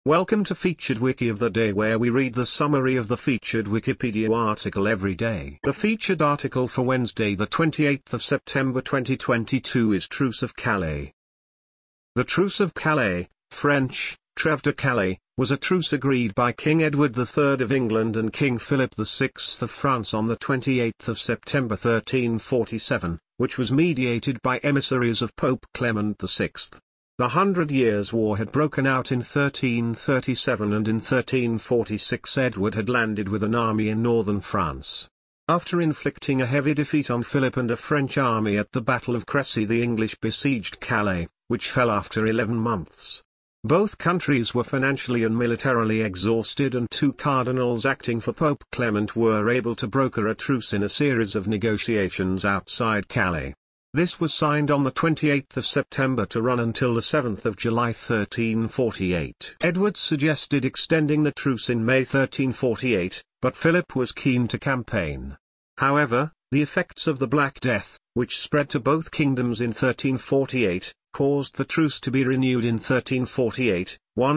Welcome to Featured Wiki of the Day, where we read the summary of the featured Wikipedia article every day. The featured article for Wednesday the 28th of September 2022 is Truce of Calais. The Truce of Calais, French, Trêve de Calais, was a truce agreed by King Edward III of England and King Philip VI of France on the 28th of September 1347, which was mediated by emissaries of Pope Clement VI. The 100 Years' War had broken out in 1337, and in 1346 Edward had landed with an army in northern France. After inflicting a heavy defeat on Philip and a French army at the Battle of Crécy, the English besieged Calais, which fell after 11 months. Both countries were financially and militarily exhausted, and two cardinals acting for Pope Clement were able to broker a truce in a series of negotiations outside Calais. This was signed on the 28th of September to run until the 7th of July 1348. Edward suggested extending the truce in May 1348, but Philip was keen to campaign. However, the effects of the Black Death, which spread to both kingdoms in 1348, caused the truce to be renewed in 1348,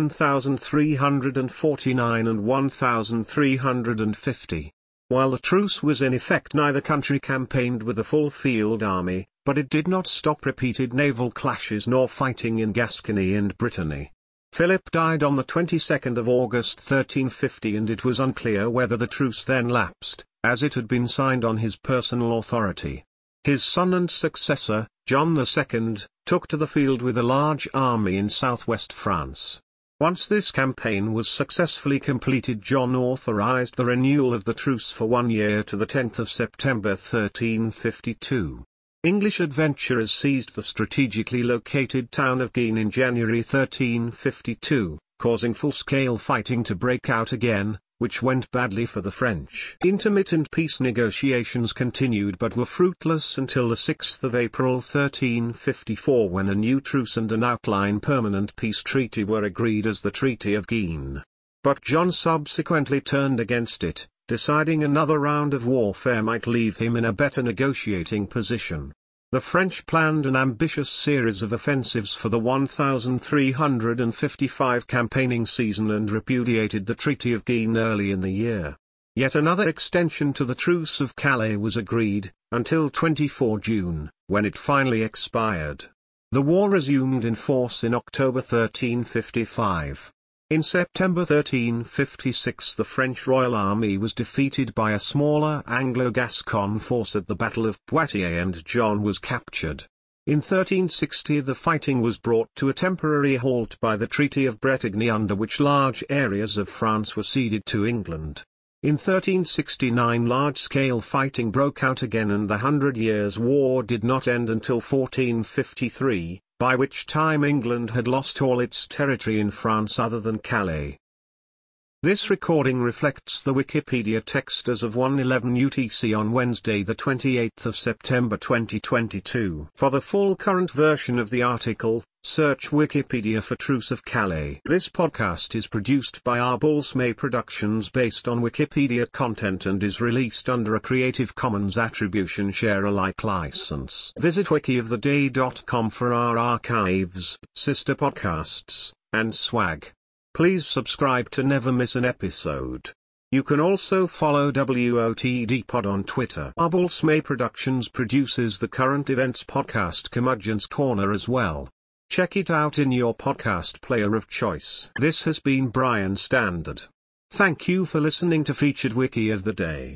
1349 and 1350. While the truce was in effect, neither country campaigned with a full field army, but it did not stop repeated naval clashes nor fighting in Gascony and Brittany. Philip died on the 22nd of August 1350, and it was unclear whether the truce then lapsed, as it had been signed on his personal authority. His son and successor, John II, took to the field with a large army in southwest France. Once this campaign was successfully completed, John authorized the renewal of the truce for 1 year to the 10th of September 1352. English adventurers seized the strategically located town of Guisnes in January 1352, causing full-scale fighting to break out again, which went badly for the French. Intermittent peace negotiations continued but were fruitless until the 6th of April 1354, when a new truce and an outline permanent peace treaty were agreed as the Treaty of Guisnes. But John subsequently turned against it, deciding another round of warfare might leave him in a better negotiating position. The French planned an ambitious series of offensives for the 1355 campaigning season and repudiated the Treaty of Guisnes early in the year. Yet another extension to the Truce of Calais was agreed, until 24 June, when it finally expired. The war resumed in force in October 1355. In September 1356 the French Royal Army was defeated by a smaller Anglo-Gascon force at the Battle of Poitiers, and John was captured. In 1360 the fighting was brought to a temporary halt by the Treaty of Bretigny, under which large areas of France were ceded to England. In 1369 large-scale fighting broke out again, and the 100 Years' War did not end until 1453. By which time England had lost all its territory in France other than Calais. This recording reflects the Wikipedia text as of 1:11 UTC on Wednesday the 28th of September 2022. For the full current version of the article, search Wikipedia for Truce of Calais. This podcast is produced by Arbulsmay Productions based on Wikipedia content and is released under a Creative Commons Attribution Share Alike license. Visit wikioftheday.com for our archives, sister podcasts, and swag. Please subscribe to never miss an episode. You can also follow WOTD Pod on Twitter. Arbulsmay Productions produces the current events podcast Curmudgeon's Corner as well. Check it out in your podcast player of choice. This has been Brian Standard. Thank you for listening to Featured Wiki of the Day.